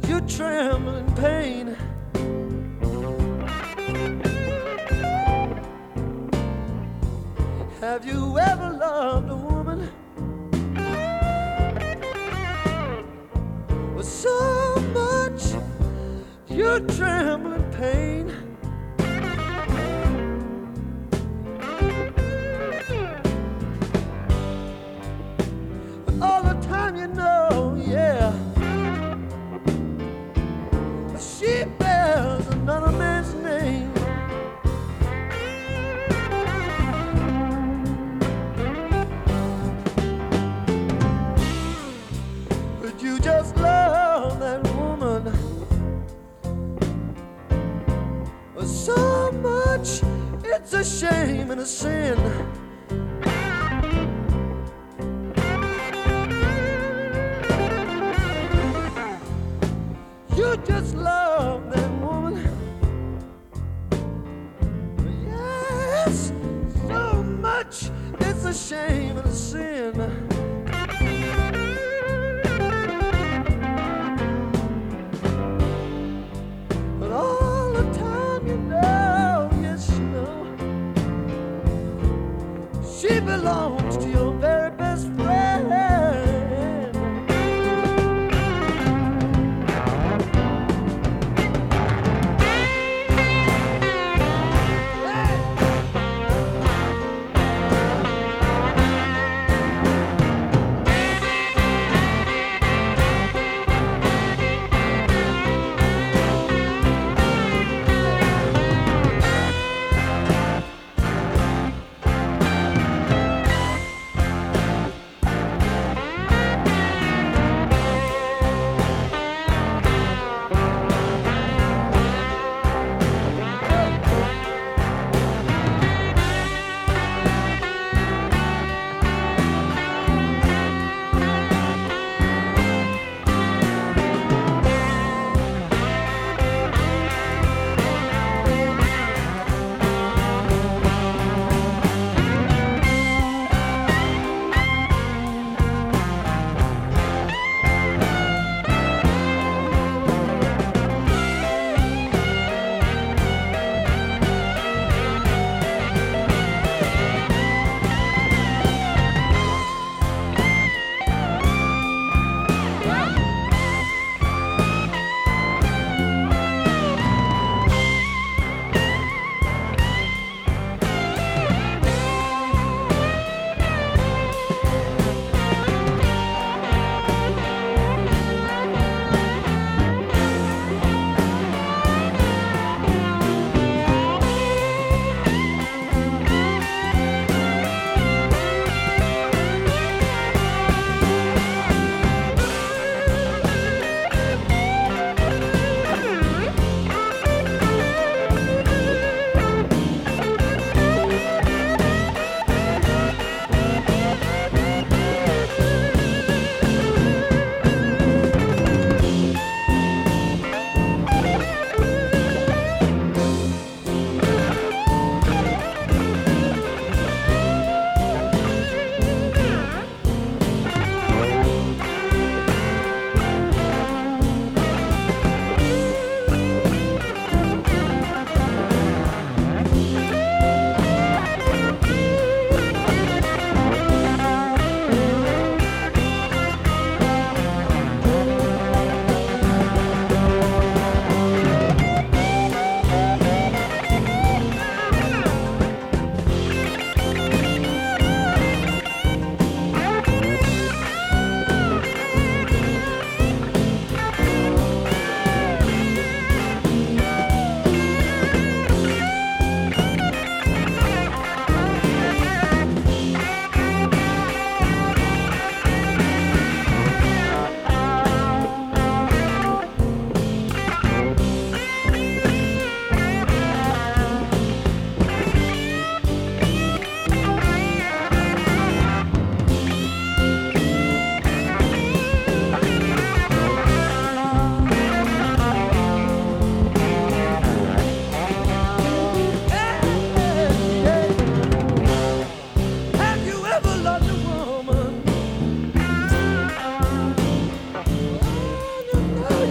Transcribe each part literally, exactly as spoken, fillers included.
You tremble in pain. Have you ever loved a woman with so much you tremble in pain? But all the time you know, yeah, she bears another man's name. But you just love that woman with so much, it's a shame and a sin. You just love that woman. Yes, so much, it's a shame and a sin. But all the time you know, yes you know,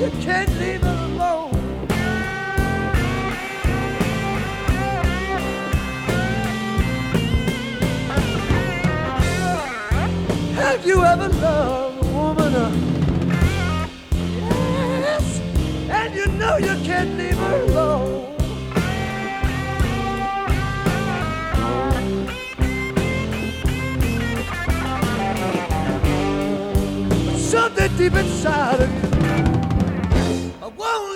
you can't leave her alone. Have you ever loved a woman? Uh, yes, and you know you can't leave her alone. Something deep inside of you I won't